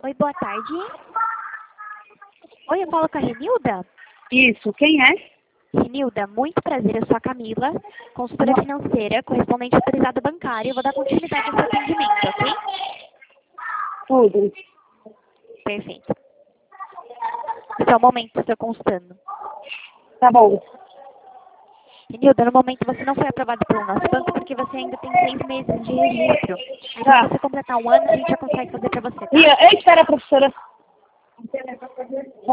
Oi, boa tarde. Oi, eu falo com a Renilda? Isso, quem é? Renilda, muito prazer, eu sou a Camila, consultora financeira, correspondente autorizada bancária. Eu vou dar continuidade ao seu atendimento, ok? Tudo. Perfeito. Só um momento, estou consultando. Tá bom. Renilda, no momento você não foi aprovada pelo nosso banco porque você ainda tem 6 meses de registro. Aí Tá. quando você completar 1 ano, a gente já consegue fazer para você, tá? Espera, professora.